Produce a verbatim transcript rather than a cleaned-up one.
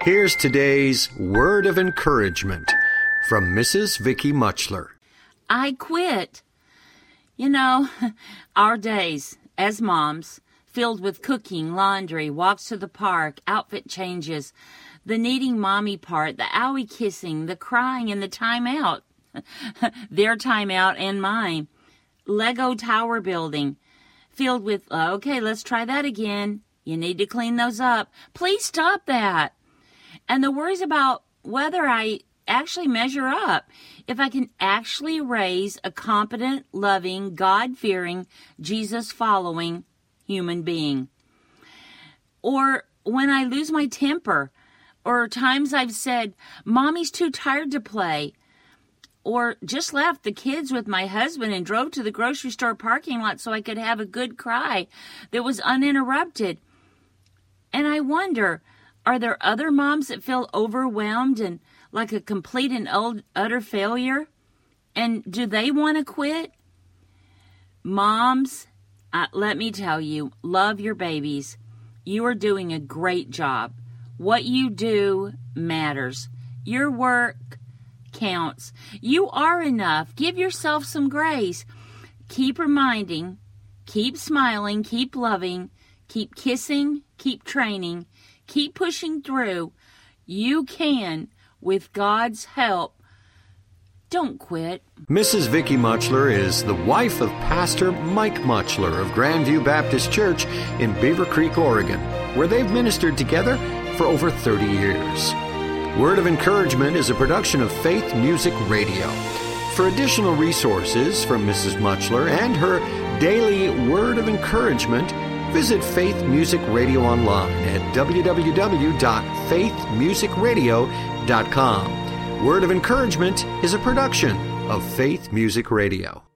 Here's today's word of encouragement from Missus Vicky Muchler. I quit. You know, our days as moms, filled with cooking, laundry, walks to the park, outfit changes, the needing mommy part, the owie kissing, the crying, and the time out. Their time out and mine. Lego tower building, filled with, okay, let's try that again. You need to clean those up. Please stop that. And the worries about whether I actually measure up, if I can actually raise a competent, loving, God-fearing, Jesus-following human being. Or when I lose my temper, or times I've said, Mommy's too tired to play, or just left the kids with my husband and drove to the grocery store parking lot so I could have a good cry that was uninterrupted. And I wonder, are there other moms that feel overwhelmed and like a complete and utter failure? And do they want to quit? Moms, uh, let me tell you, love your babies. You are doing a great job. What you do matters. Your work counts. You are enough. Give yourself some grace. Keep reminding, keep smiling, keep loving, keep kissing, keep training, keep pushing through. You can, with God's help. Don't quit. Missus Vicky Muchler is the wife of Pastor Mike Muchler of Grandview Baptist Church in Beaver Creek, Oregon, where they've ministered together for over thirty years. Word of Encouragement is a production of Faith Music Radio. For additional resources from Missus Muchler and her daily Word of Encouragement, visit Faith Music Radio online at w w w dot faith music radio dot com. Word of Encouragement is a production of Faith Music Radio.